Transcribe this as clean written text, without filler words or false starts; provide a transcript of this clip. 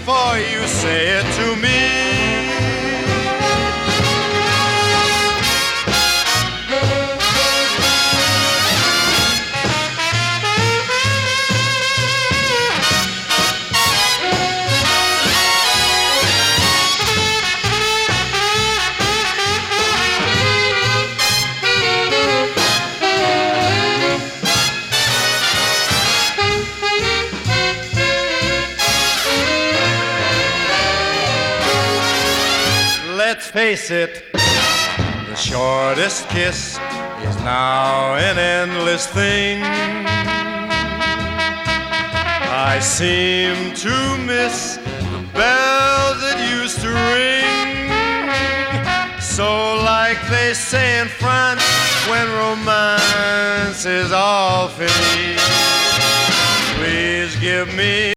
before you say it to me. Let's face it, the shortest kiss is now an endless thing. I seem to miss the bells that used to ring. So like they say in France, when romance is all finished, please give me